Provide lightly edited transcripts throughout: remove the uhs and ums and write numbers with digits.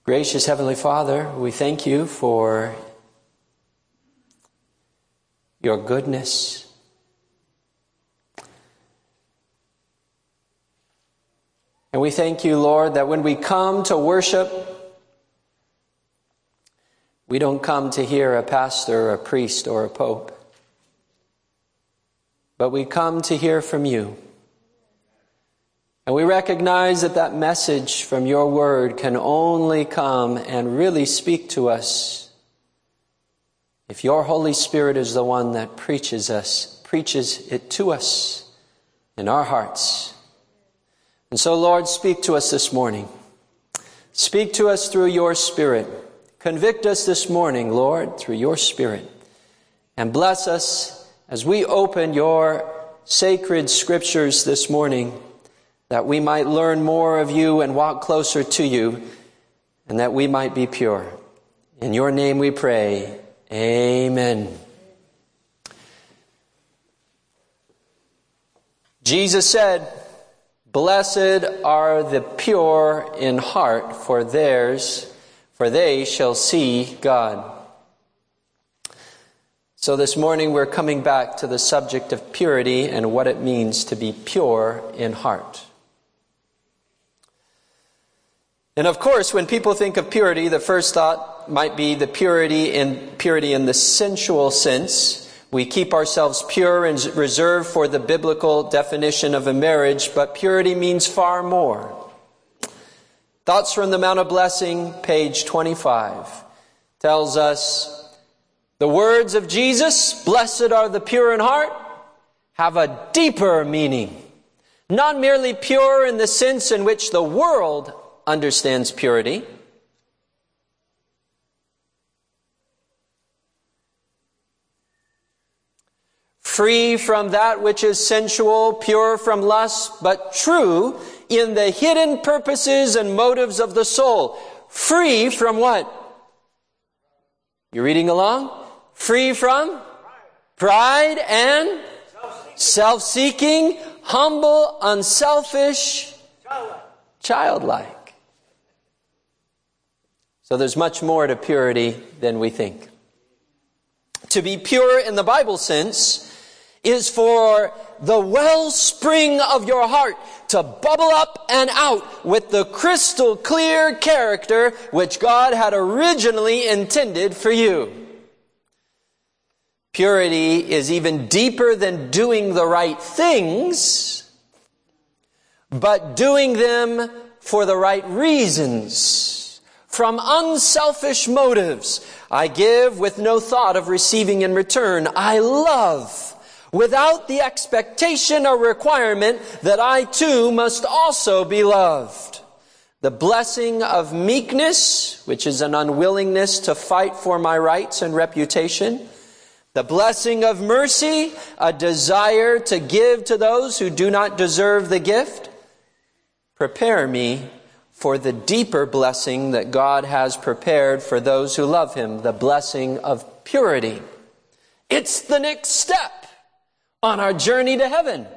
Gracious Heavenly Father, we thank you for your goodness. And we thank you, Lord, that when we come to worship, we don't come to hear a pastor, a priest, or a pope, but we come to hear from you. And we recognize that that message from your word can only come and really speak to us if your Holy Spirit is the one that preaches it to us in our hearts. And so, Lord, speak to us this morning. Speak to us through your Spirit. Convict us this morning, Lord, through your Spirit. And bless us as we open your sacred scriptures this morning, that we might learn more of you and walk closer to you, and that we might be pure. In your name we pray. Amen. Jesus said, "Blessed are the pure in heart, for they shall see God." So this morning we're coming back to the subject of purity and what it means to be pure in heart. And of course, when people think of purity, the first thought might be the purity in the sensual sense. We keep ourselves pure and reserved for the biblical definition of a marriage, but purity means far more. Thoughts from the Mount of Blessing, page 25, tells us the words of Jesus, "Blessed are the pure in heart," have a deeper meaning. Not merely pure in the sense in which the world understands purity. Free from that which is sensual, pure from lust, but true in the hidden purposes and motives of the soul. Free from what? You reading along? Free from pride and self-seeking, humble, unselfish, childlike. So there's much more to purity than we think. To be pure in the Bible sense is for the wellspring of your heart to bubble up and out with the crystal clear character which God had originally intended for you. Purity is even deeper than doing the right things, but doing them for the right reasons. From unselfish motives. I give with no thought of receiving in return. I love without the expectation or requirement that I too must also be loved. The blessing of meekness, which is an unwillingness to fight for my rights and reputation. The blessing of mercy, a desire to give to those who do not deserve the gift. Prepare me for the deeper blessing that God has prepared for those who love Him, the blessing of purity. It's the next step on our journey to heaven,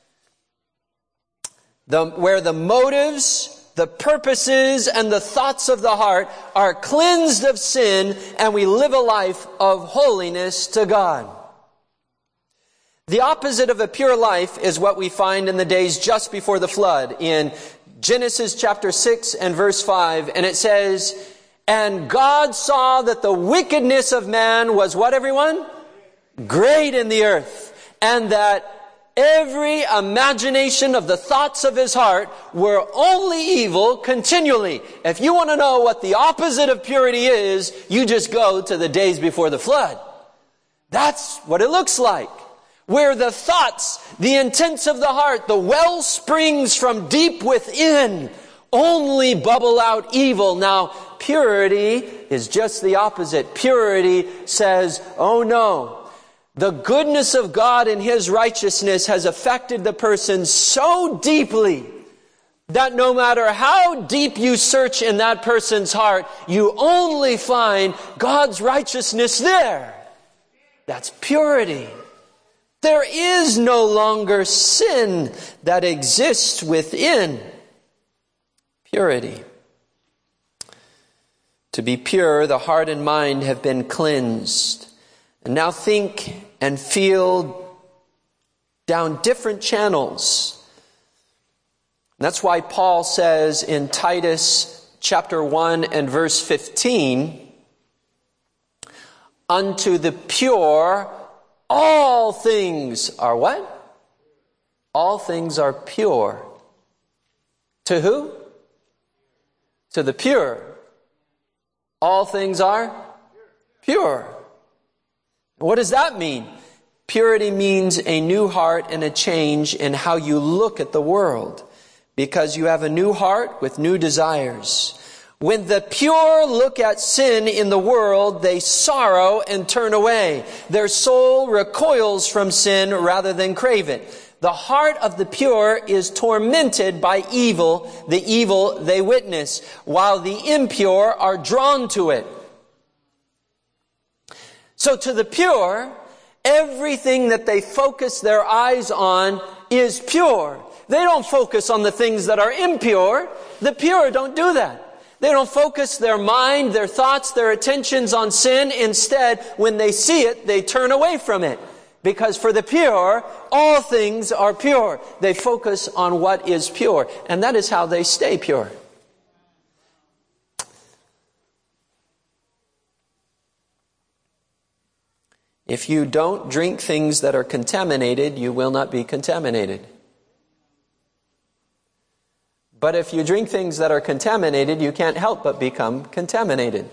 where the motives, the purposes, and the thoughts of the heart are cleansed of sin, and we live a life of holiness to God. The opposite of a pure life is what we find in the days just before the flood in Genesis chapter 6 and verse 5, and it says, "And God saw that the wickedness of man was" what, everyone? "Great in the earth, and that every imagination of the thoughts of his heart were only evil continually." If you want to know what the opposite of purity is, you just go to the days before the flood. That's what it looks like. Where the thoughts, the intents of the heart, the well springs from deep within, only bubble out evil. Now, purity is just the opposite. Purity says, oh no, the goodness of God and His righteousness has affected the person so deeply that no matter how deep you search in that person's heart, you only find God's righteousness there. That's purity. There is no longer sin that exists within purity. To be pure, the heart and mind have been cleansed. And now think and feel down different channels. That's why Paul says in Titus chapter 1 and verse 15, unto the pure, all things are what? All things are pure. To who? To the pure. All things are pure. What does that mean? Purity means a new heart and a change in how you look at the world, because you have a new heart with new desires. When the pure look at sin in the world, they sorrow and turn away. Their soul recoils from sin rather than crave it. The heart of the pure is tormented by evil, the evil they witness, while the impure are drawn to it. So to the pure, everything that they focus their eyes on is pure. They don't focus on the things that are impure. The pure don't do that. They don't focus their mind, their thoughts, their attentions on sin. Instead, when they see it, they turn away from it. Because for the pure, all things are pure. They focus on what is pure. And that is how they stay pure. If you don't drink things that are contaminated, you will not be contaminated. But if you drink things that are contaminated, you can't help but become contaminated.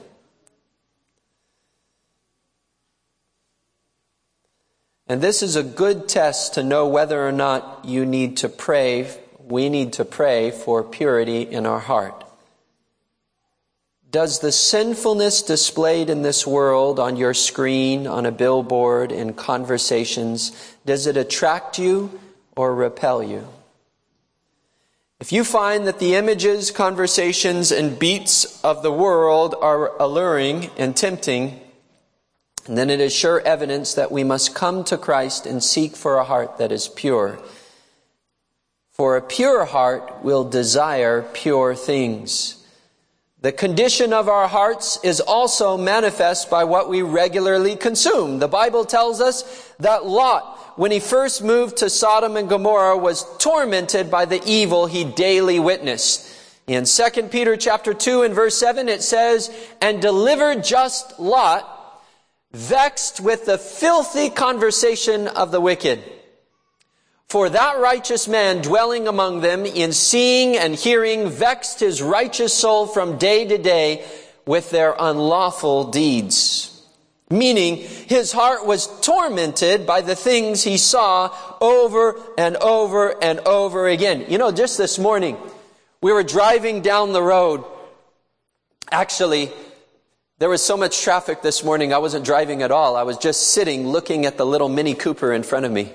And this is a good test to know whether or not we need to pray for purity in our heart. Does the sinfulness displayed in this world, on your screen, on a billboard, in conversations, does it attract you or repel you? If you find that the images, conversations, and beats of the world are alluring and tempting, then it is sure evidence that we must come to Christ and seek for a heart that is pure. For a pure heart will desire pure things. The condition of our hearts is also manifest by what we regularly consume. The Bible tells us that Lot, when he first moved to Sodom and Gomorrah, was tormented by the evil he daily witnessed. In 2 Peter chapter 2 and verse 7 it says, and delivered just Lot, vexed with the filthy conversation of the wicked. For that righteous man dwelling among them, in seeing and hearing, vexed his righteous soul from day to day with their unlawful deeds. Meaning, his heart was tormented by the things he saw over and over and over again. You know, just this morning, we were driving down the road. Actually, there was so much traffic this morning, I wasn't driving at all. I was just sitting, looking at the little Mini Cooper in front of me.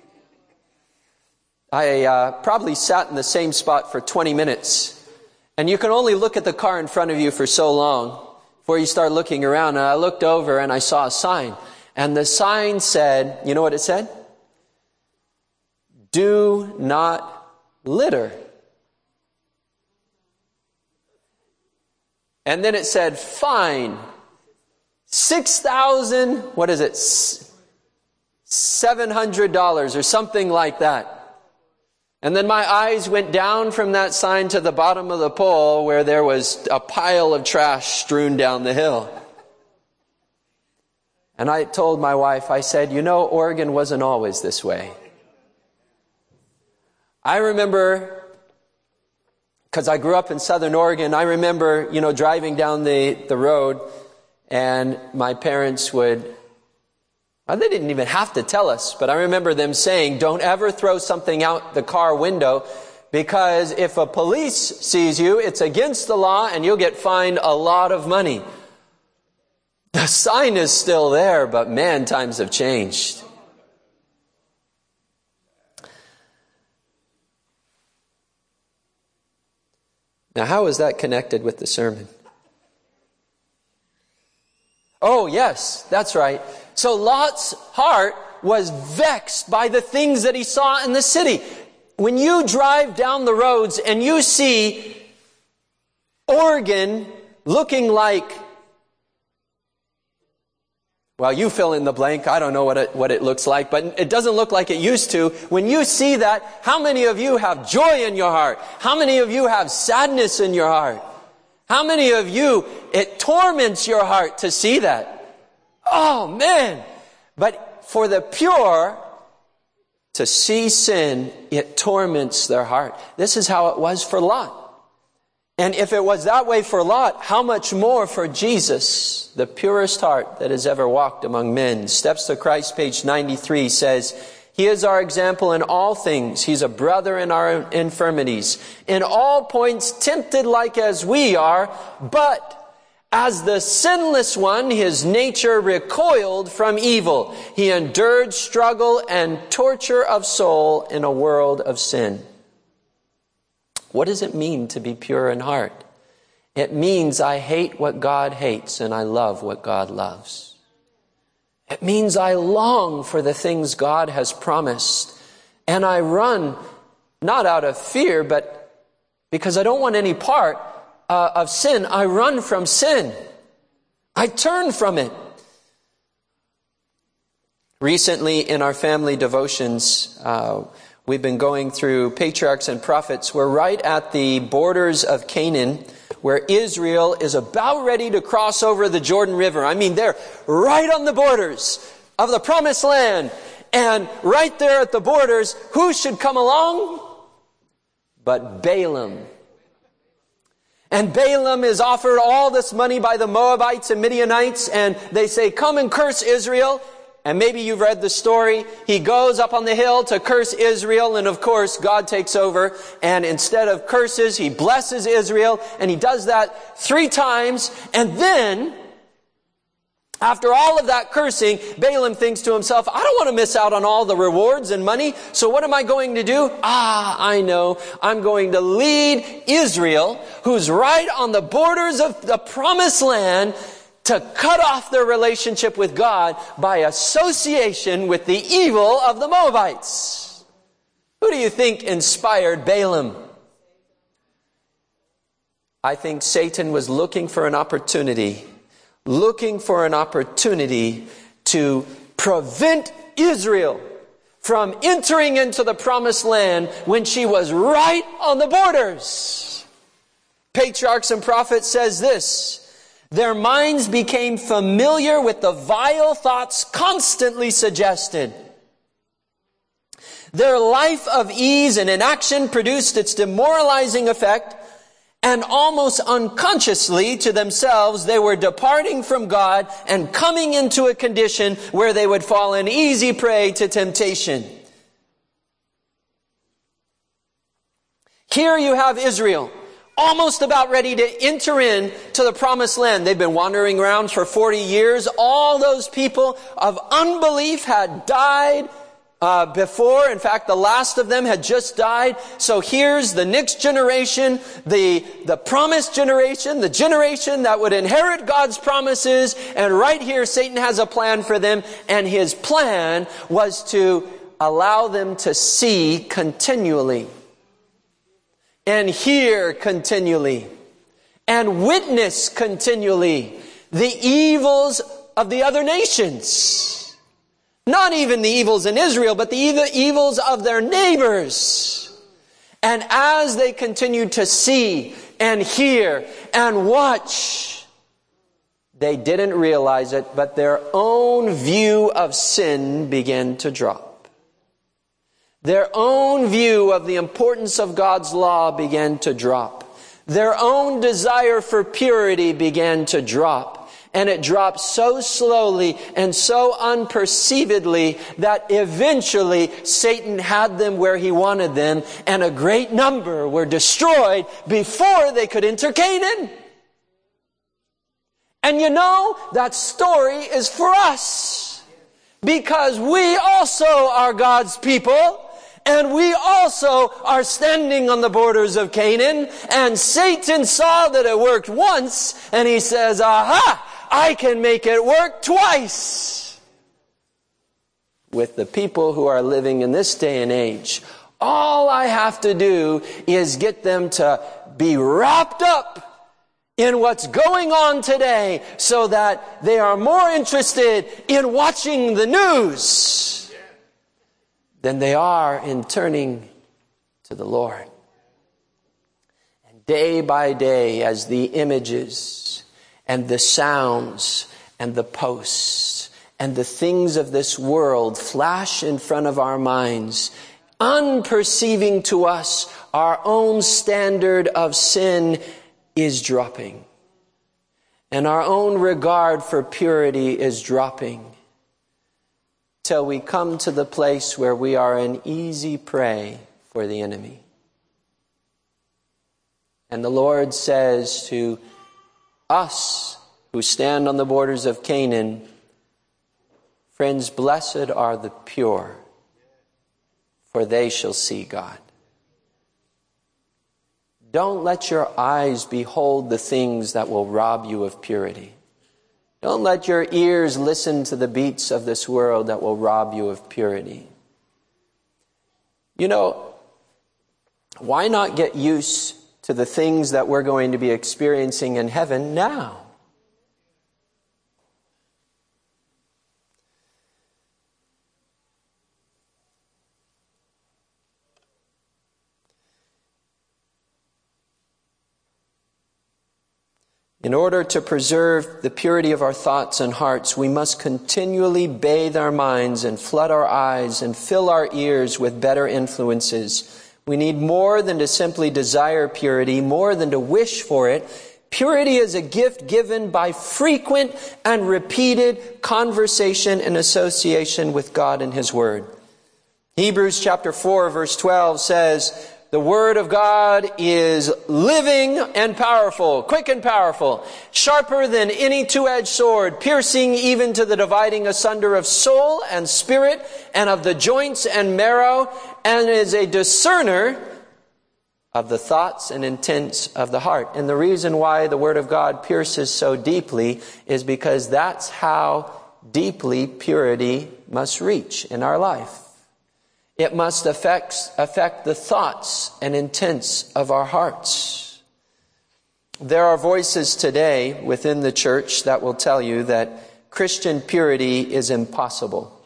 I probably sat in the same spot for 20 minutes. And you can only look at the car in front of you for so long before you start looking around. And I looked over and I saw a sign. And the sign said, you know what it said? Do not litter. And then it said, fine, $6,000, what is it, $700 or something like that. And then my eyes went down from that sign to the bottom of the pole where there was a pile of trash strewn down the hill. And I told my wife, I said, you know, Oregon wasn't always this way. I remember, because I grew up in Southern Oregon, I remember, driving down the road, and my parents would, well, they didn't even have to tell us, but I remember them saying, don't ever throw something out the car window, because if a police sees you, it's against the law, and you'll get fined a lot of money. The sign is still there, but man, times have changed. Now, how is that connected with the sermon? Oh, yes, that's right. So Lot's heart was vexed by the things that he saw in the city. When you drive down the roads and you see Oregon looking like Well, you fill in the blank. I don't know what it looks like, but it doesn't look like it used to. When you see that, how many of you have joy in your heart? How many of you have sadness in your heart? How many of you, it torments your heart to see that? Oh, man. But for the pure, to see sin, it torments their heart. This is how it was for Lot. And if it was that way for Lot, how much more for Jesus, the purest heart that has ever walked among men? Steps to Christ, page 93, says, He is our example in all things. He's a brother in our infirmities. In all points tempted like as we are, but as the sinless one, His nature recoiled from evil. He endured struggle and torture of soul in a world of sin. What does it mean to be pure in heart? It means I hate what God hates and I love what God loves. It means I long for the things God has promised. And I run not out of fear, but because I don't want any part of sin. I run from sin. I turn from it. Recently in our family devotions, we've been going through Patriarchs and Prophets. We're right at the borders of Canaan, where Israel is about ready to cross over the Jordan River. I mean, they're right on the borders of the Promised Land. And right there at the borders, who should come along but Balaam? And Balaam is offered all this money by the Moabites and Midianites, and they say, come and curse Israel. And maybe you've read the story. He goes up on the hill to curse Israel, and of course God takes over, and instead of curses, He blesses Israel, and He does that 3 times. And then, after all of that cursing, Balaam thinks to himself, I don't want to miss out on all the rewards and money, so what am I going to do? I know. I'm going to lead Israel, who's right on the borders of the Promised Land, to cut off their relationship with God by association with the evil of the Moabites. Who do you think inspired Balaam? I think Satan was looking for an opportunity to prevent Israel from entering into the Promised Land when she was right on the borders. Patriarchs and Prophets says this, their minds became familiar with the vile thoughts constantly suggested. Their life of ease and inaction produced its demoralizing effect, and almost unconsciously to themselves, they were departing from God and coming into a condition where they would fall an easy prey to temptation. Here you have Israel, almost about ready to enter into the Promised Land. They've been wandering around for 40 years. All those people of unbelief had died before. In fact, the last of them had just died. So here's the next generation, the promised generation, the generation that would inherit God's promises. And right here, Satan has a plan for them. And his plan was to allow them to see continually, and hear continually, and witness continually the evils of the other nations. Not even the evils in Israel, but the evils of their neighbors. And as they continued to see and hear and watch, they didn't realize it, but their own view of sin began to drop. Their own view of the importance of God's law began to drop. Their own desire for purity began to drop. And it dropped so slowly and so unperceivedly that eventually Satan had them where he wanted them, and a great number were destroyed before they could enter Canaan. And you know, that story is for us, because we also are God's people. And we also are standing on the borders of Canaan. And Satan saw that it worked once. And he says, aha, I can make it work twice. With the people who are living in this day and age, all I have to do is get them to be wrapped up in what's going on today so that they are more interested in watching the news than they are in turning to the Lord. And day by day, as the images and the sounds and the posts and the things of this world flash in front of our minds, unperceiving to us, our own standard of sin is dropping. And our own regard for purity is dropping. Till we come to the place where we are an easy prey for the enemy. And the Lord says to us who stand on the borders of Canaan, friends, blessed are the pure, for they shall see God. Don't let your eyes behold the things that will rob you of purity. Don't let your ears listen to the beats of this world that will rob you of purity. You know, why not get used to the things that we're going to be experiencing in heaven now? In order to preserve the purity of our thoughts and hearts, we must continually bathe our minds and flood our eyes and fill our ears with better influences. We need more than to simply desire purity, more than to wish for it. Purity is a gift given by frequent and repeated conversation and association with God and His Word. Hebrews chapter 4 verse 12 says, the Word of God is living and powerful, quick and powerful, sharper than any two-edged sword, piercing even to the dividing asunder of soul and spirit and of the joints and marrow, and is a discerner of the thoughts and intents of the heart. And the reason why the Word of God pierces so deeply is because that's how deeply purity must reach in our life. It must affect the thoughts and intents of our hearts. There are voices today within the church that will tell you that Christian purity is impossible.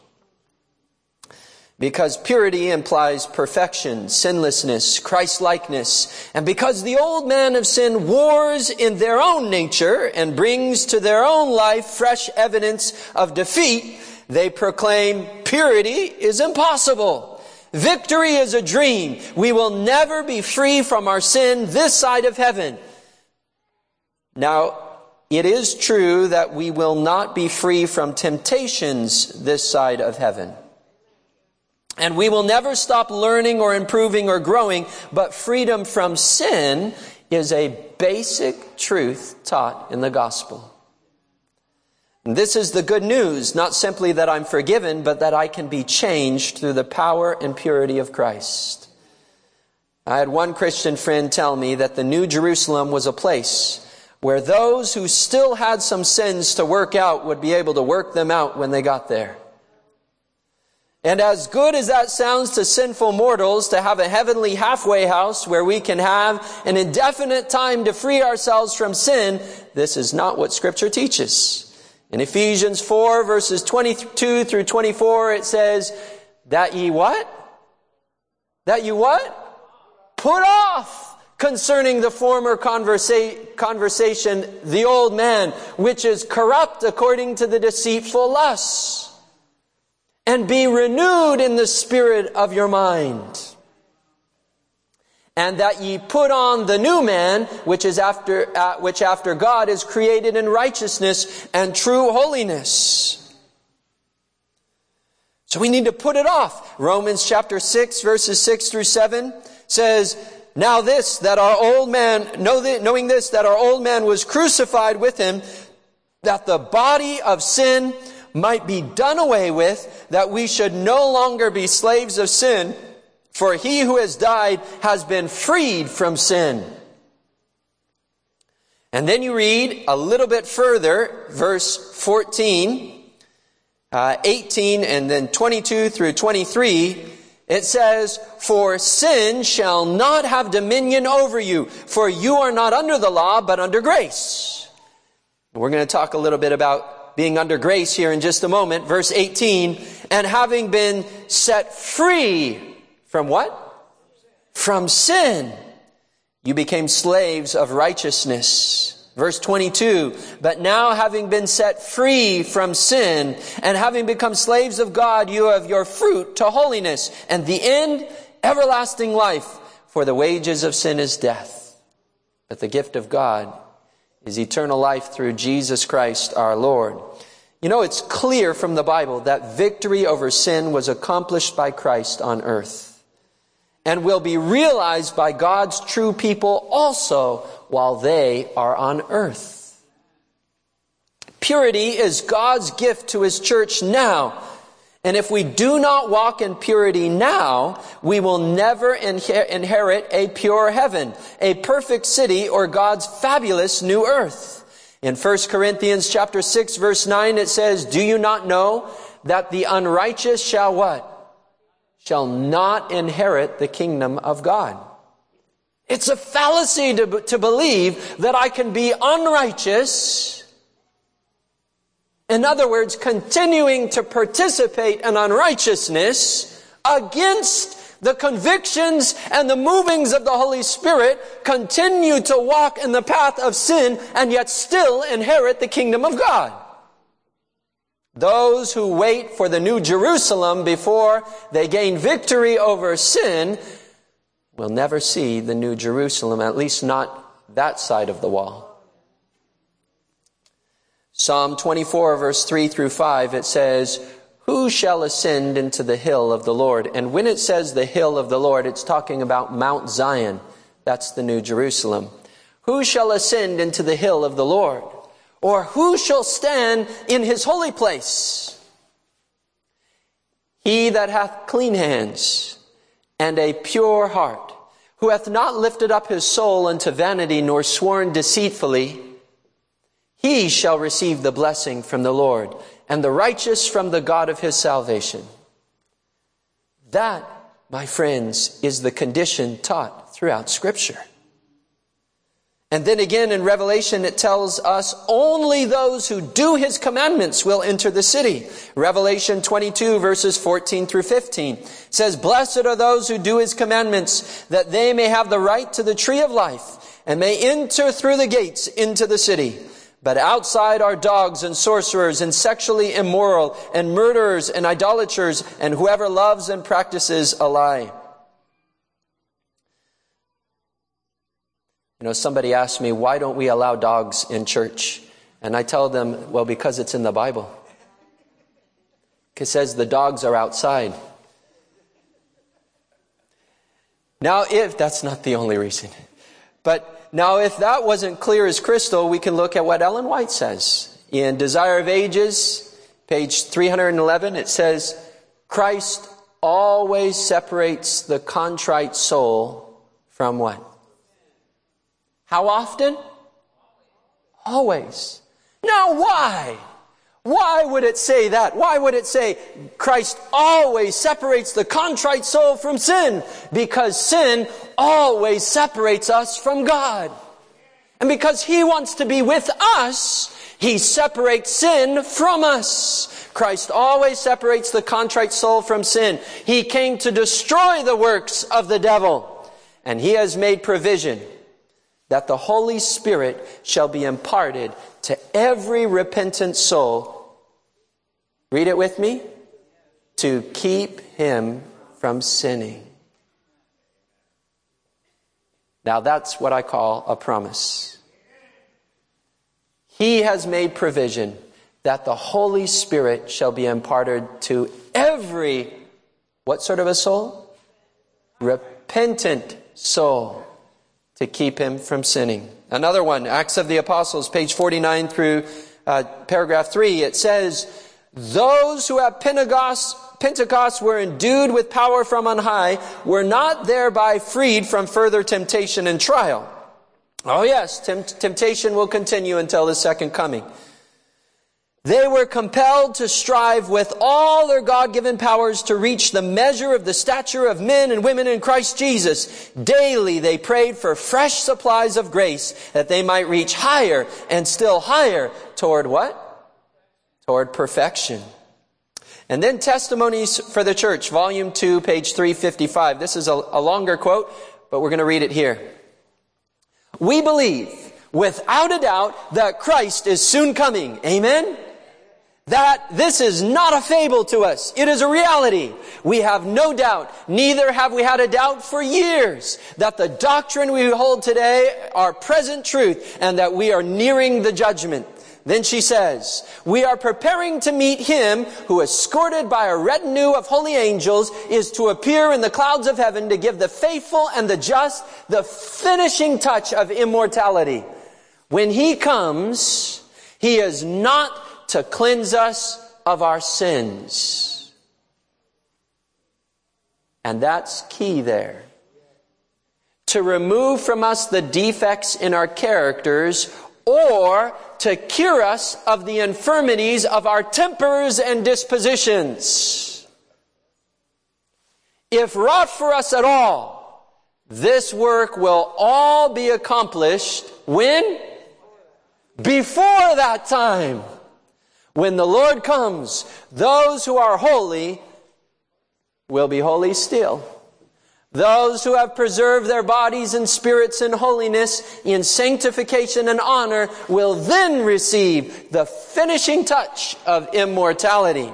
Because purity implies perfection, sinlessness, Christ-likeness. And because the old man of sin wars in their own nature and brings to their own life fresh evidence of defeat, they proclaim purity is impossible. Victory is a dream. We will never be free from our sin this side of heaven. Now, it is true that we will not be free from temptations this side of heaven. And we will never stop learning or improving or growing, but freedom from sin is a basic truth taught in the gospel. And this is the good news, not simply that I'm forgiven, but that I can be changed through the power and purity of Christ. I had one Christian friend tell me that the New Jerusalem was a place where those who still had some sins to work out would be able to work them out when they got there. And as good as that sounds to sinful mortals, to have a heavenly halfway house where we can have an indefinite time to free ourselves from sin, this is not what Scripture teaches. In Ephesians 4 verses 22 through 24, it says, that ye what? That you what? Put off concerning the former conversation, the old man, which is corrupt according to the deceitful lusts, and be renewed in the spirit of your mind. And that ye put on the new man, which after God is created in righteousness and true holiness. So we need to put it off. Romans chapter 6, verses 6 through 7 says, now this, that our old man, knowing this, that our old man was crucified with him, that the body of sin might be done away with, that we should no longer be slaves of sin. For he who has died has been freed from sin. And then you read a little bit further, verse 14, 18, and then 22 through 23. It says, "For sin shall not have dominion over you, for you are not under the law, but under grace." We're going to talk a little bit about being under grace here in just a moment. Verse 18, "And having been set free from" what? "From sin, you became slaves of righteousness." Verse 22, "But now having been set free from sin and having become slaves of God, you have your fruit to holiness, and the end, everlasting life. For the wages of sin is death, but the gift of God is eternal life through Jesus Christ our Lord." You know, it's clear from the Bible that victory over sin was accomplished by Christ on earth and will be realized by God's true people also while they are on earth. Purity is God's gift to His church now. And if we do not walk in purity now, we will never inherit a pure heaven, a perfect city, or God's fabulous new earth. In 1 Corinthians chapter 6, verse 9, it says, "Do you not know that the unrighteous shall" what? "Shall not inherit the kingdom of God." It's a fallacy to believe that I can be unrighteous. In other words, continuing to participate in unrighteousness against the convictions and the movings of the Holy Spirit, continue to walk in the path of sin, and yet still inherit the kingdom of God. Those who wait for the New Jerusalem before they gain victory over sin will never see the New Jerusalem, at least not that side of the wall. Psalm 24, verse 3 through 5, it says, "Who shall ascend into the hill of the Lord?" And when it says the hill of the Lord, it's talking about Mount Zion. That's the New Jerusalem. "Who shall ascend into the hill of the Lord? Or who shall stand in His holy place? He that hath clean hands and a pure heart, who hath not lifted up his soul unto vanity, nor sworn deceitfully, he shall receive the blessing from the Lord, and the righteous from the God of his salvation." That, my friends, is the condition taught throughout Scripture. And then again in Revelation it tells us only those who do His commandments will enter the city. Revelation 22 verses 14 through 15 says, "Blessed are those who do His commandments, that they may have the right to the tree of life, and may enter through the gates into the city. But outside are dogs and sorcerers and sexually immoral and murderers and idolaters and whoever loves and practices a lie." You know, somebody asked me, why don't we allow dogs in church? And I tell them, well, because it's in the Bible. It says the dogs are outside. Now, if that's not the only reason, but now if that wasn't clear as crystal, we can look at what Ellen White says. In Desire of Ages, page 311, it says, "Christ always separates the contrite soul from" what? How often? Always. Now why? Why would it say that? Why would it say Christ always separates the contrite soul from sin? Because sin always separates us from God. And because He wants to be with us, He separates sin from us. Christ always separates the contrite soul from sin. He came to destroy the works of the devil. And He has made provision that the Holy Spirit shall be imparted to every repentant soul. Read it with me. To keep him from sinning. Now that's what I call a promise. He has made provision that the Holy Spirit shall be imparted to every, what sort of a soul? Repentant soul. To keep him from sinning. Another one, Acts of the Apostles, page 49 through paragraph 3, it says, "Those who at Pentecost were endued with power from on high were not thereby freed from further temptation and trial." Oh yes, temptation will continue until the second coming. They were compelled to strive with all their God-given powers to reach the measure of the stature of men and women in Christ Jesus. Daily they prayed for fresh supplies of grace that they might reach higher and still higher toward what? Toward perfection. And then Testimonies for the Church, Volume 2, page 355. This is a longer quote, but we're going to read it here. We believe, without a doubt, that Christ is soon coming. Amen? That this is not a fable to us. It is a reality. We have no doubt, neither have we had a doubt for years, that the doctrine we hold today are present truth and that we are nearing the judgment. Then she says, we are preparing to meet Him who, escorted by a retinue of holy angels, is to appear in the clouds of heaven to give the faithful and the just the finishing touch of immortality. When He comes, He is not to cleanse us of our sins. And that's key there. To remove from us the defects in our characters, or to cure us of the infirmities of our tempers and dispositions. If wrought for us at all, this work will all be accomplished when? Before that time. When the Lord comes, those who are holy will be holy still. Those who have preserved their bodies and spirits in holiness, in sanctification and honor, will then receive the finishing touch of immortality.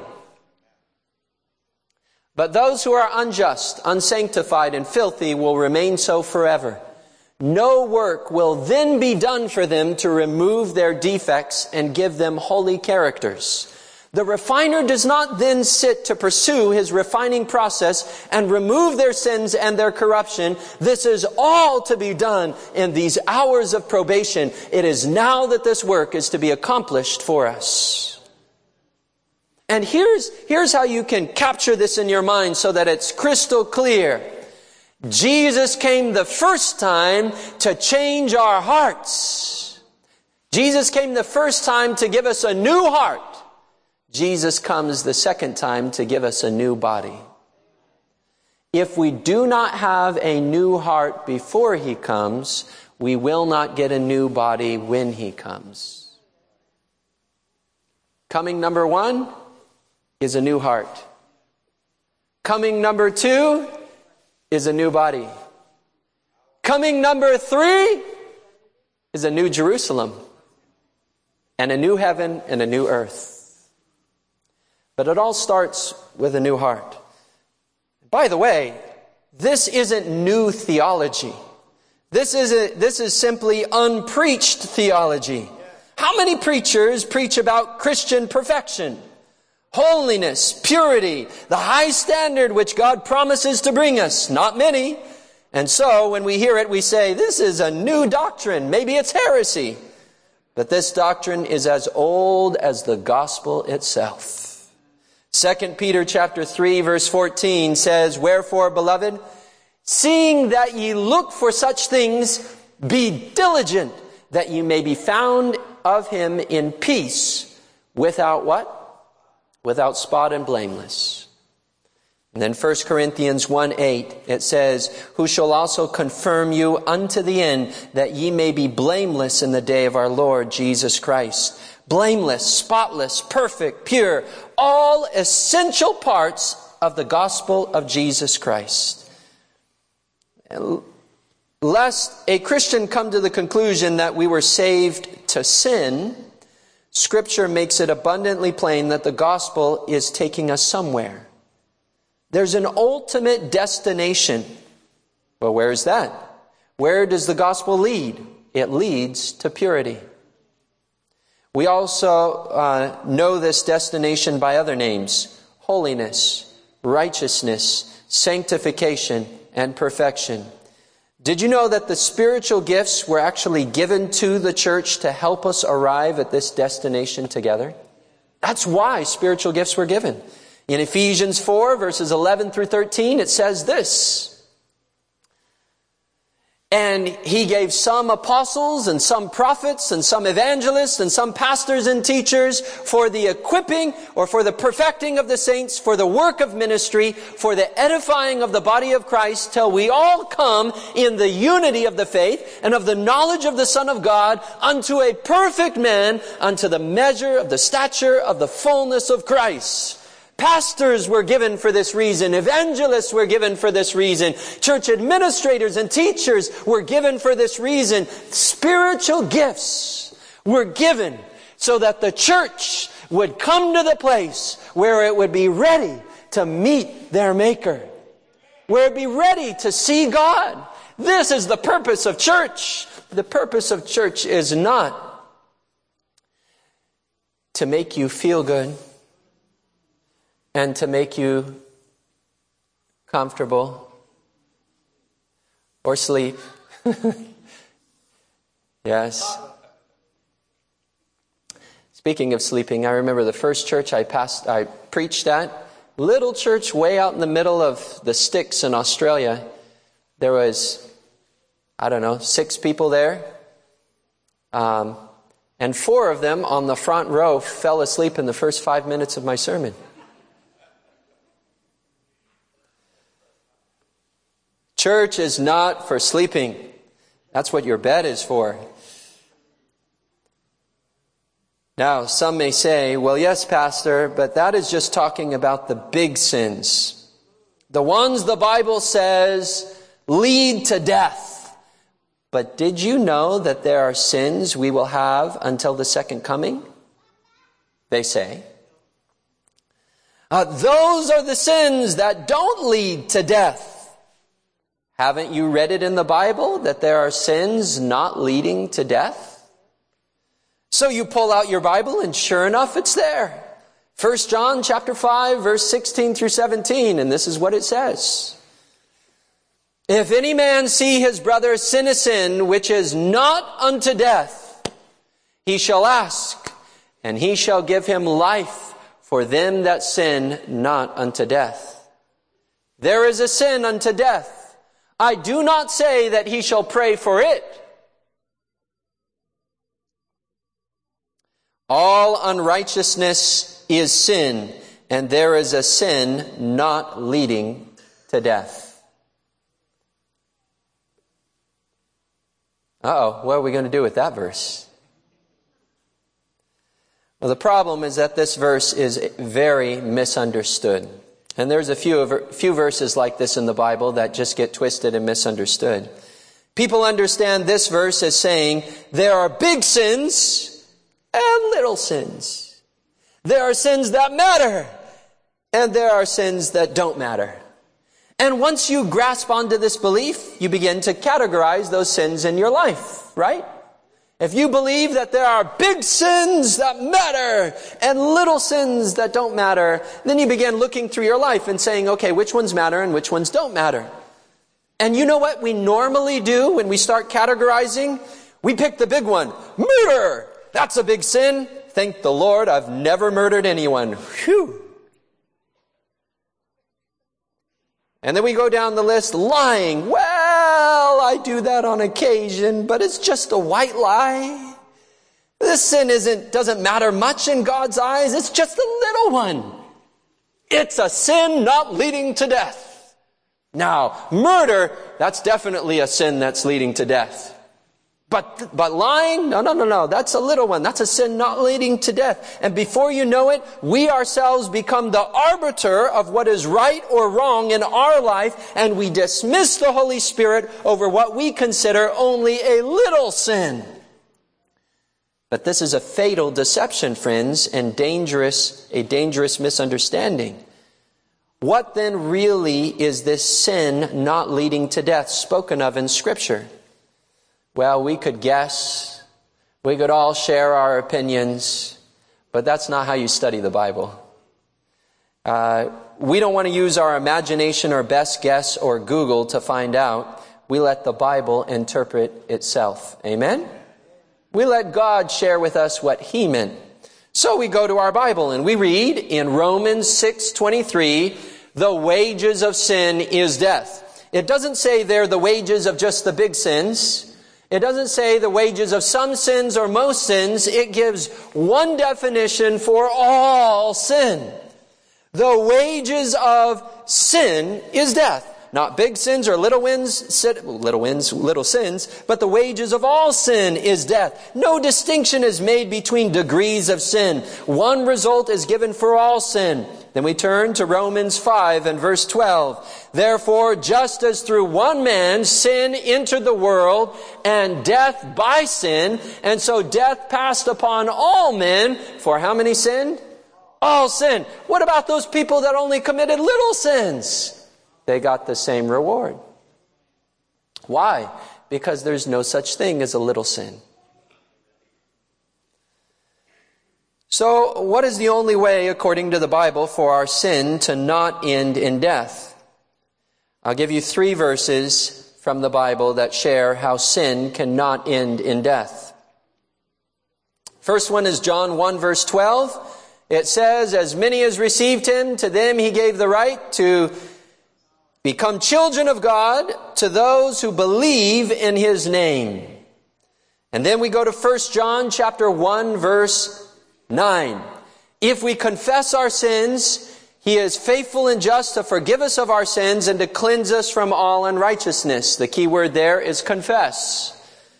But those who are unjust, unsanctified, and filthy will remain so forever. No work will then be done for them to remove their defects and give them holy characters. The refiner does not then sit to pursue his refining process and remove their sins and their corruption. This is all to be done in these hours of probation. It is now that this work is to be accomplished for us. And here's how you can capture this in your mind so that it's crystal clear. Jesus came the first time to change our hearts. Jesus came the first time to give us a new heart. Jesus comes the second time to give us a new body. If we do not have a new heart before He comes, we will not get a new body when He comes. Coming number 1 is a new heart. Coming number 2 is a new body. Coming number 3 is a new Jerusalem and a new heaven and a new earth. But it all starts with a new heart. By the way, this isn't new theology. This is simply unpreached theology. How many preachers preach about Christian perfection, holiness, purity, the high standard which God promises to bring us? Not many. And so when we hear it, we say, this is a new doctrine. Maybe it's heresy. But this doctrine is as old as the gospel itself. 2 Peter chapter 3 verse 14 says, wherefore, beloved, seeing that ye look for such things, be diligent that ye may be found of Him in peace, without what? Without spot and blameless. And then 1 Corinthians 1:8, it says, who shall also confirm you unto the end, that ye may be blameless in the day of our Lord Jesus Christ. Blameless, spotless, perfect, pure, all essential parts of the gospel of Jesus Christ. Lest a Christian come to the conclusion that we were saved to sin, Scripture makes it abundantly plain that the gospel is taking us somewhere. There's an ultimate destination. But where is that? Where does the gospel lead? It leads to purity. We also know this destination by other names: holiness, righteousness, sanctification, and perfection. Did you know that the spiritual gifts were actually given to the church to help us arrive at this destination together? That's why spiritual gifts were given. In Ephesians 4, verses 11 through 13, it says this: And he gave some apostles and some prophets and some evangelists and some pastors and teachers for the equipping or for the perfecting of the saints, for the work of ministry, for the edifying of the body of Christ, till we all come in the unity of the faith and of the knowledge of the Son of God unto a perfect man, unto the measure of the stature of the fullness of Christ. Pastors were given for this reason. Evangelists were given for this reason. Church administrators and teachers were given for this reason. Spiritual gifts were given so that the church would come to the place where it would be ready to meet their Maker, where it would be ready to see God. This is the purpose of church. The purpose of church is not to make you feel good and to make you comfortable or sleep. Yes. Speaking of sleeping, I remember the first church I preached at, little church way out in the middle of the sticks in Australia. There was, 6 people there. And 4 of them on the front row fell asleep in the first 5 minutes of my sermon. Church is not for sleeping. That's what your bed is for. Now, some may say, well, yes, Pastor, but that is just talking about the big sins. The ones the Bible says lead to death. But did you know that there are sins we will have until the second coming? They say. Those are the sins that don't lead to death. Haven't you read it in the Bible that there are sins not leading to death? So you pull out your Bible and sure enough it's there. 1 John chapter 5 verse 16 through 17, and this is what it says. If any man see his brother sin a sin which is not unto death, he shall ask, and he shall give him life for them that sin not unto death. There is a sin unto death. I do not say that he shall pray for it. All unrighteousness is sin, and there is a sin not leading to death. What are we going to do with that verse? Well, the problem is that this verse is very misunderstood. And there's a few verses like this in the Bible that just get twisted and misunderstood. People understand this verse as saying there are big sins and little sins. There are sins that matter and there are sins that don't matter. And once you grasp onto this belief, you begin to categorize those sins in your life, right? If you believe that there are big sins that matter and little sins that don't matter, then you begin looking through your life and saying, okay, which ones matter and which ones don't matter? And you know what we normally do when we start categorizing? We pick the big one. Murder! That's a big sin. Thank the Lord, I've never murdered anyone. Phew! And then we go down the list, lying. Well, I do that on occasion, but it's just a white lie. This sin doesn't matter much in God's eyes. It's just a little one. It's a sin not leading to death. Now, murder, that's definitely a sin that's leading to death. But lying? No. That's a little one. That's a sin not leading to death. And before you know it, we ourselves become the arbiter of what is right or wrong in our life, and we dismiss the Holy Spirit over what we consider only a little sin. But this is a fatal deception, friends, and a dangerous misunderstanding. What then really is this sin not leading to death spoken of in Scripture? Well, we could guess. We could all share our opinions. But that's not how you study the Bible. We don't want to use our imagination or best guess or Google to find out. We let the Bible interpret itself. Amen? We let God share with us what He meant. So we go to our Bible and we read in Romans 6:23, the wages of sin is death. it doesn't say they're the wages of just the big sins. It doesn't say the wages of some sins or most sins. It gives one definition for all sin. The wages of sin is death. Not big sins or little sins, but the wages of all sin is death. No distinction is made between degrees of sin. One result is given for all sin. Then we turn to Romans 5 and verse 12. Therefore, just as through one man sin entered the world, and death by sin, and so death passed upon all men, for how many sinned? All sin. What about those people that only committed little sins? They got the same reward. Why? Because there's no such thing as a little sin. So, what is the only way, according to the Bible, for our sin to not end in death? I'll give you 3 verses from the Bible that share how sin cannot end in death. First one is John 1 verse 12. It says, as many as received him, to them he gave the right to become children of God, to those who believe in his name. And then we go to 1 John chapter 1 verse 9. If we confess our sins, he is faithful and just to forgive us of our sins and to cleanse us from all unrighteousness. The key word there is confess.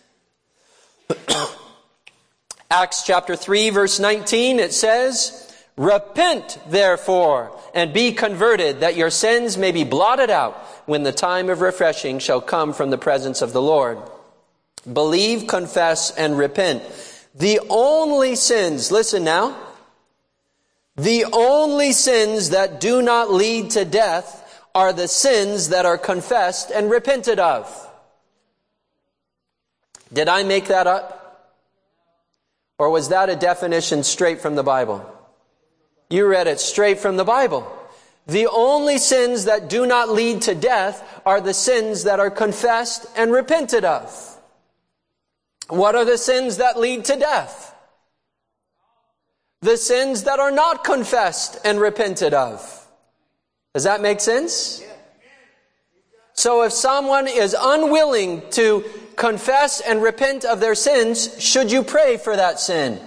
Acts chapter 3 verse 19, it says, repent, therefore, and be converted, that your sins may be blotted out when the time of refreshing shall come from the presence of the Lord. Believe, confess, and repent. The only sins, listen now, the only sins that do not lead to death are the sins that are confessed and repented of. Did I make that up? Or was that a definition straight from the Bible? You read it straight from the Bible. The only sins that do not lead to death are the sins that are confessed and repented of. What are the sins that lead to death? The sins that are not confessed and repented of. Does that make sense? So if someone is unwilling to confess and repent of their sins, should you pray for that sin?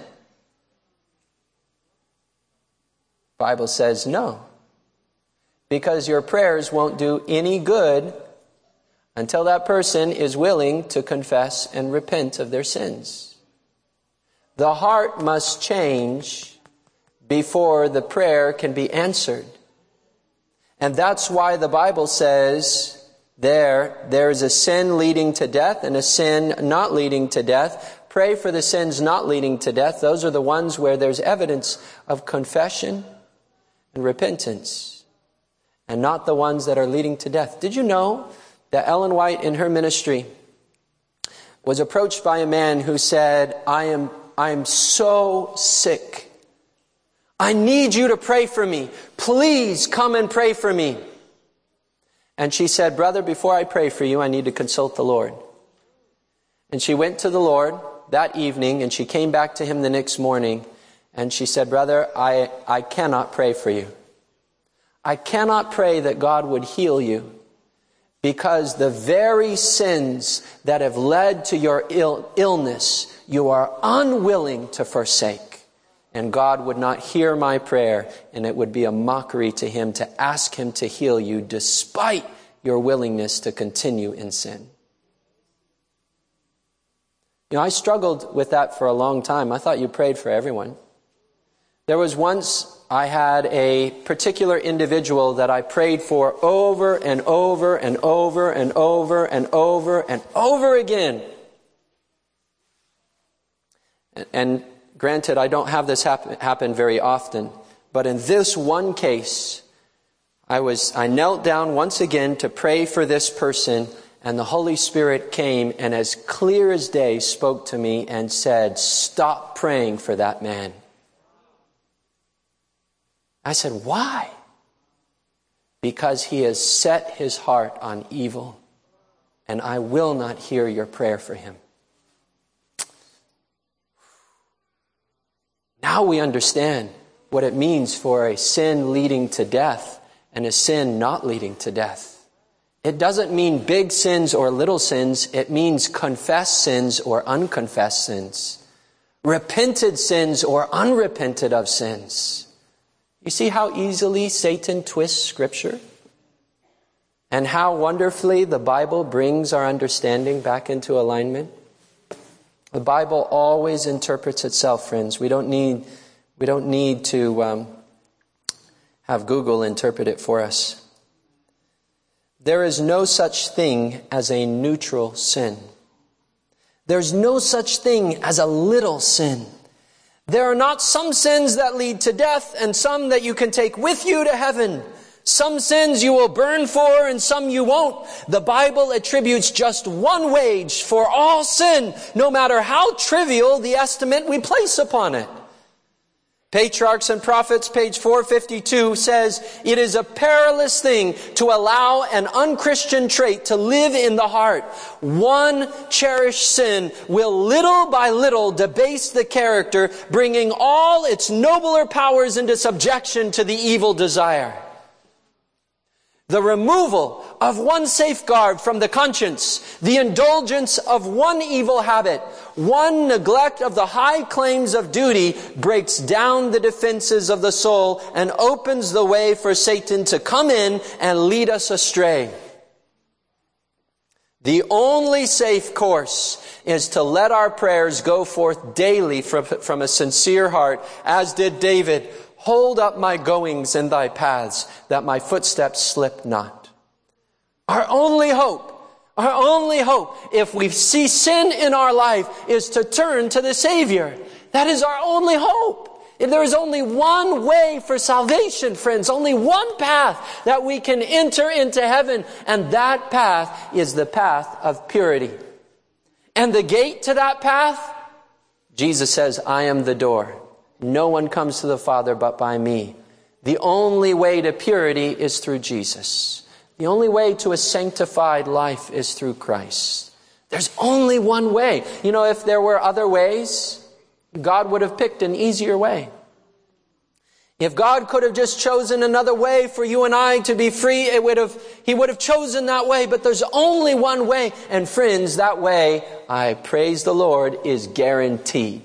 Bible says no, because your prayers won't do any good until that person is willing to confess and repent of their sins. The heart must change before the prayer can be answered. And that's why the Bible says there is a sin leading to death and a sin not leading to death. Pray for the sins not leading to death. Those are the ones where there's evidence of confession and repentance, and not the ones that are leading to death. Did you know that Ellen White in her ministry was approached by a man who said, I am so sick. I need you to pray for me. Please come and pray for me. And she said, brother, before I pray for you, I need to consult the Lord. And she went to the Lord that evening, and she came back to him the next morning. And she said, brother, I cannot pray for you. I cannot pray that God would heal you, because the very sins that have led to your illness, you are unwilling to forsake. And God would not hear my prayer, and it would be a mockery to him to ask him to heal you despite your willingness to continue in sin. You know, I struggled with that for a long time. I thought you prayed for everyone. There was once I had a particular individual that I prayed for over and over and over and over and over and over again. And granted, I don't have this happen very often, but in this one case, I knelt down once again to pray for this person, and the Holy Spirit came and as clear as day spoke to me and said, stop praying for that man. I said, why? Because he has set his heart on evil, and I will not hear your prayer for him. Now we understand what it means for a sin leading to death and a sin not leading to death. It doesn't mean big sins or little sins. It means confessed sins or unconfessed sins. Repented sins or unrepented of sins. You see how easily Satan twists Scripture? And how wonderfully the Bible brings our understanding back into alignment? The Bible always interprets itself, friends. We don't need to have Google interpret it for us. There is no such thing as a neutral sin. There's no such thing as a little sin. There are not some sins that lead to death and some that you can take with you to heaven. Some sins you will burn for and some you won't. The Bible attributes just one wage for all sin, no matter how trivial the estimate we place upon it. Patriarchs and Prophets, page 452, says, "It is a perilous thing to allow an unchristian trait to live in the heart. One cherished sin will little by little debase the character, bringing all its nobler powers into subjection to the evil desire." The removal of one safeguard from the conscience, the indulgence of one evil habit, one neglect of the high claims of duty breaks down the defenses of the soul and opens the way for Satan to come in and lead us astray. The only safe course is to let our prayers go forth daily from a sincere heart, as did David. "Hold up my goings in thy paths, that my footsteps slip not." Our only hope, if we see sin in our life, is to turn to the Savior. That is our only hope. There is only one way for salvation, friends. Only one path that we can enter into heaven. And that path is the path of purity. And the gate to that path, Jesus says, "I am the door. No one comes to the Father but by me." The only way to purity is through Jesus. The only way to a sanctified life is through Christ. There's only one way. You know, if there were other ways, God would have picked an easier way. If God could have just chosen another way for you and I to be free, He would have chosen that way. But there's only one way. And friends, that way, I praise the Lord, is guaranteed.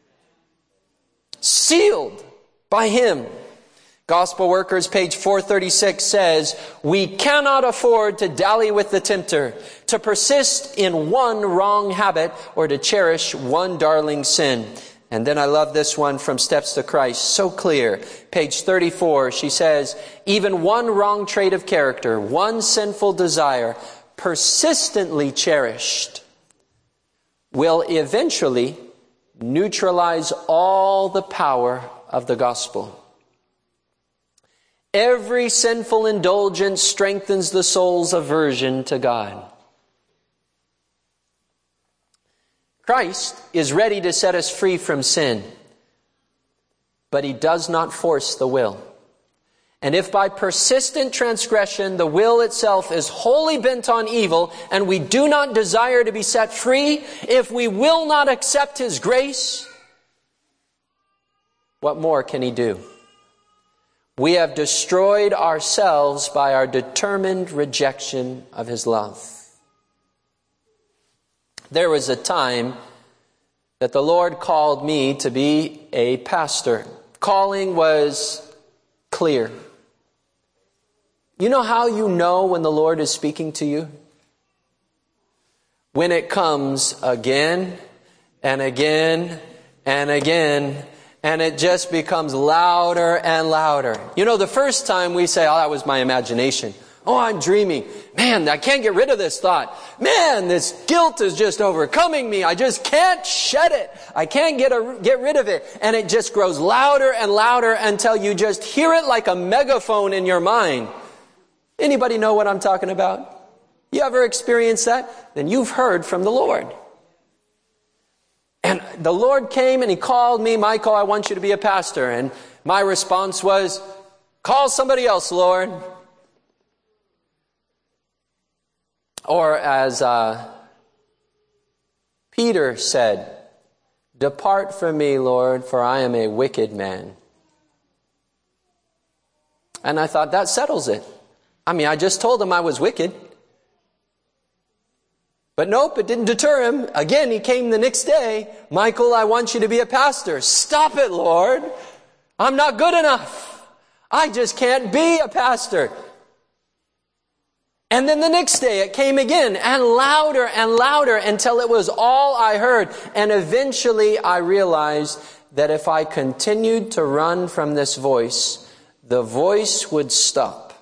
Sealed by Him. Gospel Workers, page 436 says, "We cannot afford to dally with the tempter, to persist in one wrong habit, or to cherish one darling sin." And then I love this one from Steps to Christ, so clear. Page 34, she says, "Even one wrong trait of character, one sinful desire, persistently cherished, will eventually neutralize all the power of the gospel." Every sinful indulgence strengthens the soul's aversion to God. Christ is ready to set us free from sin, but He does not force the will. And if by persistent transgression the will itself is wholly bent on evil, and we do not desire to be set free, if we will not accept His grace, what more can He do? We have destroyed ourselves by our determined rejection of His love. There was a time that the Lord called me to be a pastor. Calling was clear. You know how you know when the Lord is speaking to you? When it comes again and again and again, and it just becomes louder and louder. You know, the first time we say, "Oh, that was my imagination. Oh, I'm dreaming. Man, I can't get rid of this thought. Man, this guilt is just overcoming me. I just can't shed it. I can't get rid of it." And it just grows louder and louder until you just hear it like a megaphone in your mind. Anybody know what I'm talking about? You ever experienced that? Then you've heard from the Lord. And the Lord came and He called me, "Michael, I want you to be a pastor." And my response was, "Call somebody else, Lord." Or as Peter said, "Depart from me, Lord, for I am a wicked man." And I thought, that settles it. I mean, I just told Him I was wicked. But nope, it didn't deter him. Again, he came the next day. Michael, I want you to be a pastor. Stop it, Lord. I'm not good enough. I just can't be a pastor. And then the next day it came again, and louder until it was all I heard. And eventually I realized that if I continued to run from this voice, the voice would stop.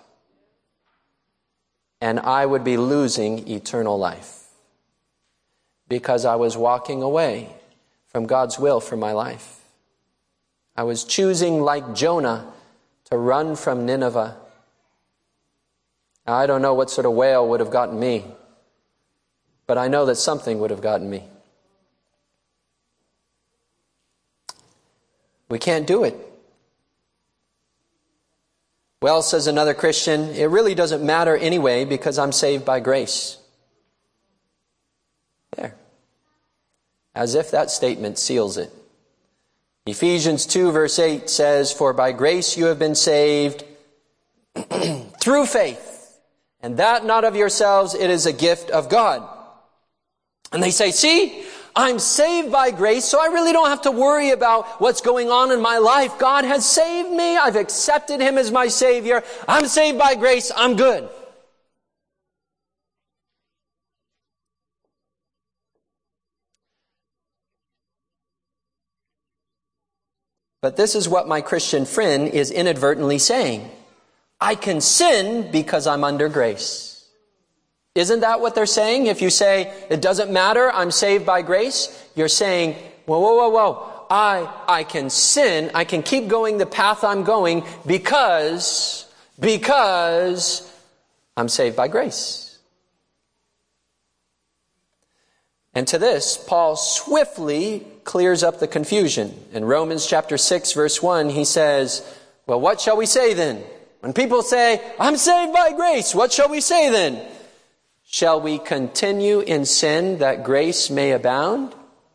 And I would be losing eternal life. Because I was walking away from God's will for my life. I was choosing, like Jonah, to run from Nineveh. Now, I don't know what sort of whale would have gotten me, but I know that something would have gotten me. We can't do it. Well, says another Christian, it really doesn't matter anyway because I'm saved by grace. There. As if that statement seals it. Ephesians 2 verse 8 says, for by grace you have been saved through faith. And that not of yourselves, it is a gift of God. And they say, see, I'm saved by grace, so I really don't have to worry about what's going on in my life. God has saved me. I've accepted Him as my Savior. I'm saved by grace. I'm good. But this is what my Christian friend is inadvertently saying. I can sin because I'm under grace. Isn't that what they're saying? If you say, it doesn't matter, I'm saved by grace, you're saying, whoa. I can sin, I can keep going the path I'm going because I'm saved by grace. And to this, Paul swiftly clears up the confusion. In Romans chapter 6, verse 1, he says, well, what shall we say then? When people say, I'm saved by grace, what shall we say then? Shall we continue in sin that grace may abound?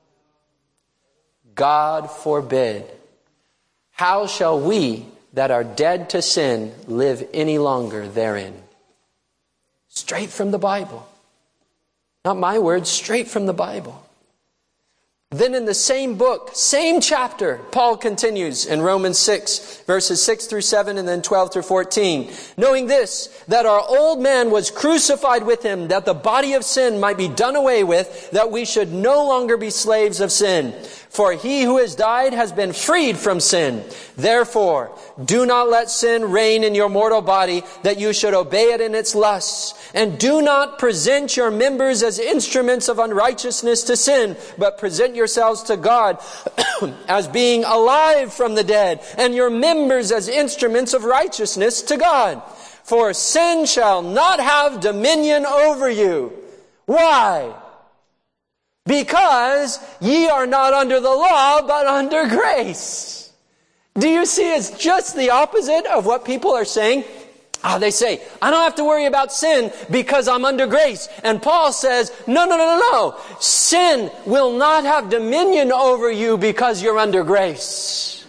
God forbid. How shall we that are dead to sin live any longer therein? Straight from the Bible. Not my words, straight from the Bible. Then in the same book, same chapter, Paul continues in Romans 6, verses 6 through 7 and then 12 through 14. Knowing this, that our old man was crucified with him, that the body of sin might be done away with, that we should no longer be slaves of sin. For he who has died has been freed from sin. Therefore, do not let sin reign in your mortal body, that you should obey it in its lusts. And do not present your members as instruments of unrighteousness to sin, but present yourselves to God as being alive from the dead, and your members as instruments of righteousness to God. For sin shall not have dominion over you. Why? Because ye are not under the law, but under grace. Do you see it's just the opposite of what people are saying? They say, I don't have to worry about sin because I'm under grace. And Paul says, no. Sin will not have dominion over you because you're under grace.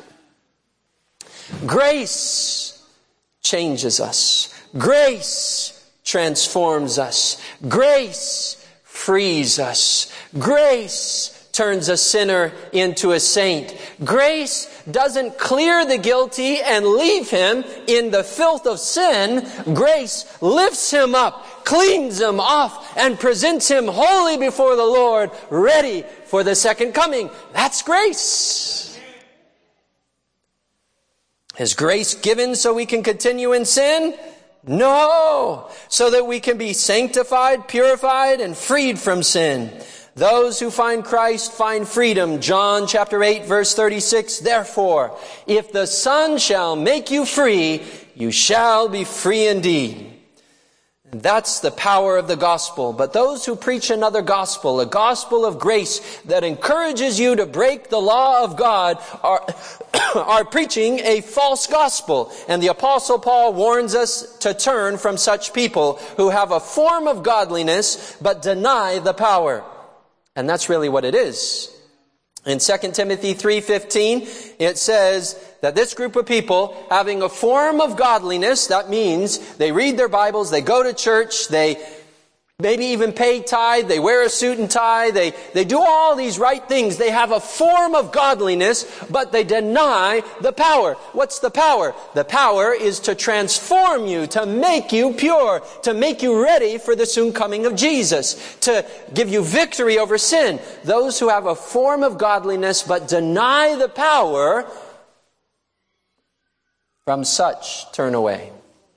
Grace changes us. Grace transforms us. Grace frees us. Grace turns a sinner into a saint. Grace doesn't clear the guilty and leave him in the filth of sin. Grace lifts him up, cleans him off, and presents him holy before the Lord, ready for the second coming. That's grace. Is grace given so we can continue in sin? No, so that we can be sanctified, purified, and freed from sin. Those who find Christ find freedom. John chapter 8 verse 36. Therefore, if the Son shall make you free, you shall be free indeed. And that's the power of the gospel. But those who preach another gospel, a gospel of grace that encourages you to break the law of God, are preaching a false gospel. And the Apostle Paul warns us to turn from such people who have a form of godliness but deny the power. And that's really what it is. In 2 Timothy 3:15, it says that this group of people having a form of godliness, that means they read their Bibles, they go to church, they maybe even pay tithe, they wear a suit and tie, they do all these right things. They have a form of godliness, but they deny the power. What's the power? The power is to transform you, to make you pure, to make you ready for the soon coming of Jesus, to give you victory over sin. Those who have a form of godliness but deny the power, from such turn away.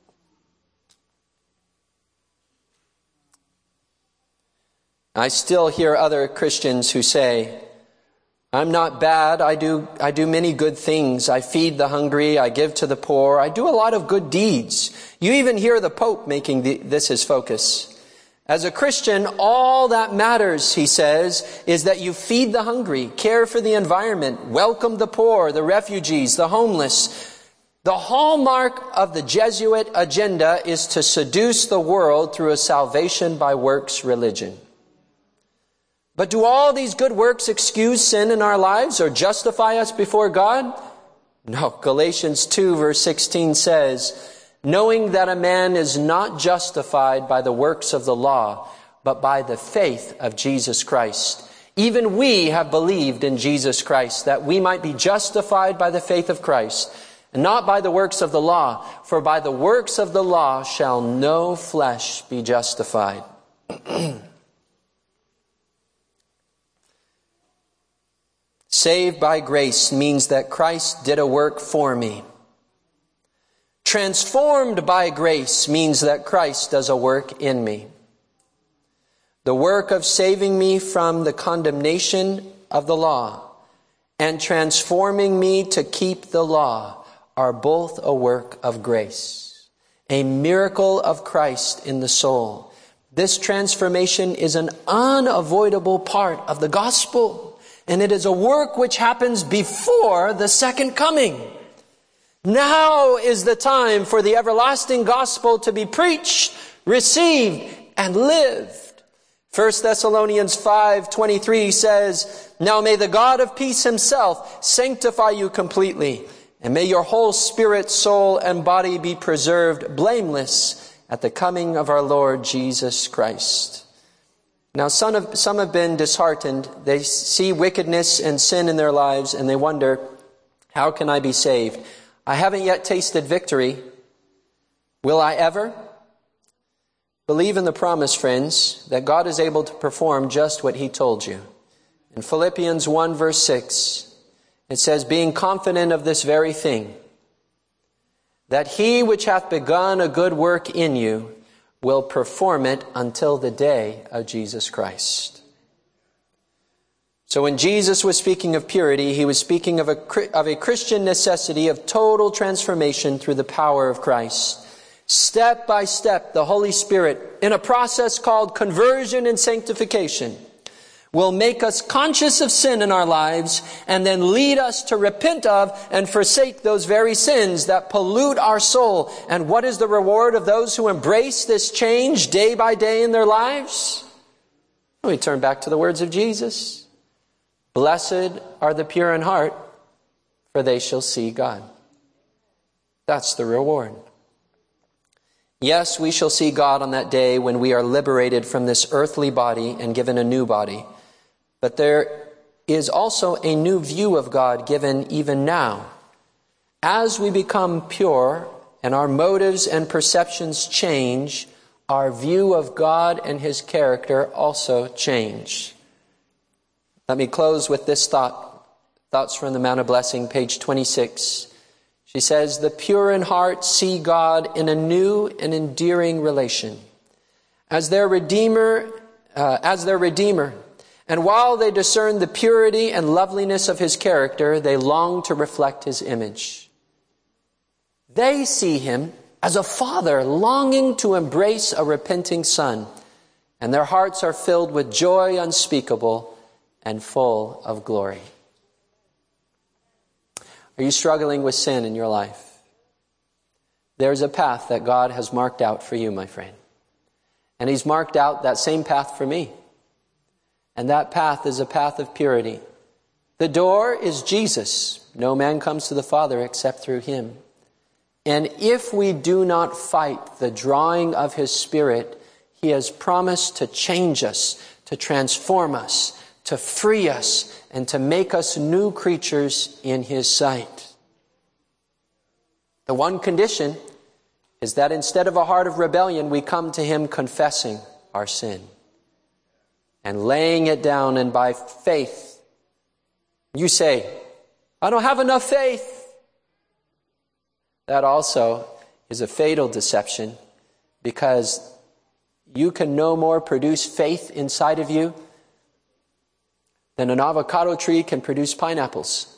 I still hear other Christians who say, I'm not bad, I do many good things. I feed the hungry, I give to the poor, I do a lot of good deeds. You even hear the Pope making this his focus. As a Christian, all that matters, he says, is that you feed the hungry, care for the environment, welcome the poor, the refugees, the homeless. The hallmark of the Jesuit agenda is to seduce the world through a salvation by works religion. But do all these good works excuse sin in our lives or justify us before God? No. Galatians 2 verse 16 says, knowing that a man is not justified by the works of the law, but by the faith of Jesus Christ. Even we have believed in Jesus Christ, that we might be justified by the faith of Christ, and not by the works of the law. For by the works of the law shall no flesh be justified. Saved by grace means that Christ did a work for me. Transformed by grace means that Christ does a work in me. The work of saving me from the condemnation of the law and transforming me to keep the law are both a work of grace, a miracle of Christ in the soul. This transformation is an unavoidable part of the gospel. And it is a work which happens before the second coming. Now is the time for the everlasting gospel to be preached, received, and lived. 1 Thessalonians 5:23 says, now may the God of peace himself sanctify you completely, and may your whole spirit, soul, and body be preserved blameless at the coming of our Lord Jesus Christ. Now, some have been disheartened. They see wickedness and sin in their lives, and they wonder, how can I be saved? I haven't yet tasted victory. Will I ever? Believe in the promise, friends, that God is able to perform just what he told you. In Philippians 1 verse 6, it says, being confident of this very thing, that he which hath begun a good work in you will perform it until the day of Jesus Christ. So when Jesus was speaking of purity, he was speaking of a Christian necessity of total transformation through the power of Christ. Step by step, the Holy Spirit, in a process called conversion and sanctification, will make us conscious of sin in our lives and then lead us to repent of and forsake those very sins that pollute our soul. And what is the reward of those who embrace this change day by day in their lives? We turn back to the words of Jesus. Blessed are the pure in heart, for they shall see God. That's the reward. Yes, we shall see God on that day when we are liberated from this earthly body and given a new body. But there is also a new view of God given even now. As we become pure and our motives and perceptions change, our view of God and his character also change. Let me close with this thought. Thoughts from the Mount of Blessing, page 26. She says, the pure in heart see God in a new and endearing relation as their Redeemer. And while they discern the purity and loveliness of his character, they long to reflect his image. They see him as a father longing to embrace a repenting son, and their hearts are filled with joy unspeakable and full of glory. Are you struggling with sin in your life? There's a path that God has marked out for you, my friend. And he's marked out that same path for me. And that path is a path of purity. The door is Jesus. No man comes to the Father except through him. And if we do not fight the drawing of his Spirit, He has promised to change us, to transform us, to free us, and to make us new creatures in His sight. The one condition is that instead of a heart of rebellion, we come to Him confessing our sin and laying it down, and by faith, you say, I don't have enough faith. That also is a fatal deception, because you can no more produce faith inside of you than an avocado tree can produce pineapples.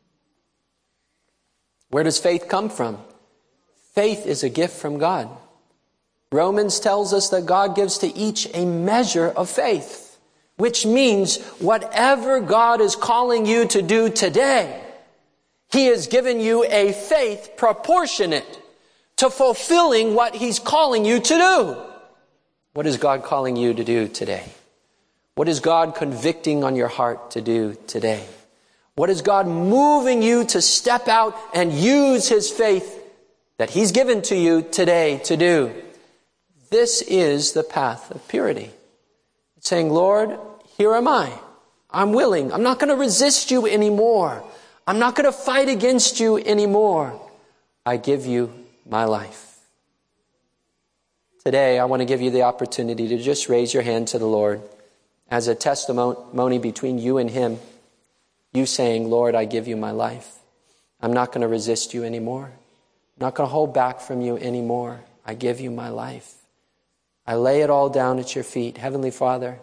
Where does faith come from? Faith is a gift from God. Romans tells us that God gives to each a measure of faith, which means whatever God is calling you to do today, He has given you a faith proportionate to fulfilling what He's calling you to do. What is God calling you to do today? What is God convicting on your heart to do today? What is God moving you to step out and use His faith that He's given to you today to do? This is the path of purity. It's saying, Lord, here am I. I'm willing. I'm not going to resist you anymore. I'm not going to fight against you anymore. I give you my life. Today, I want to give you the opportunity to just raise your hand to the Lord as a testimony between you and Him. You saying, Lord, I give you my life. I'm not going to resist you anymore. I'm not going to hold back from you anymore. I give you my life. I lay it all down at your feet. Heavenly Father,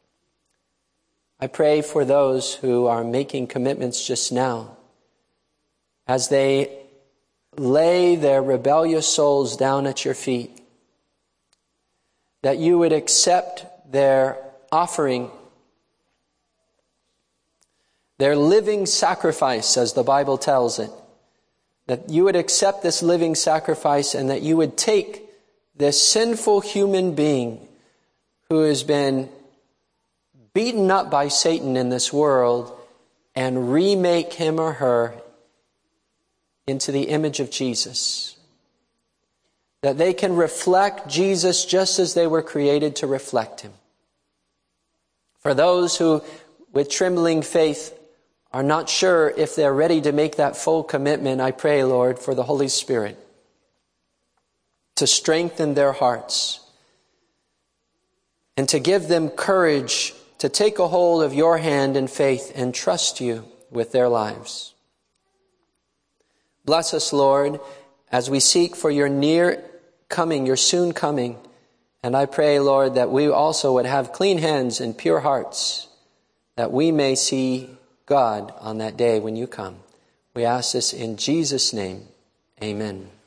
I pray for those who are making commitments just now, as they lay their rebellious souls down at your feet, that you would accept their offering, their living sacrifice, as the Bible tells it, that you would accept this living sacrifice, and that you would take this sinful human being who has been beaten up by Satan in this world and remake him or her into the image of Jesus. That they can reflect Jesus just as they were created to reflect Him. For those who, with trembling faith, are not sure if they're ready to make that full commitment, I pray, Lord, for the Holy Spirit to strengthen their hearts and to give them courage to take a hold of your hand in faith and trust you with their lives. Bless us, Lord, as we seek for your near coming, your soon coming. And I pray, Lord, that we also would have clean hands and pure hearts, that we may see God on that day when you come. We ask this in Jesus' name. Amen.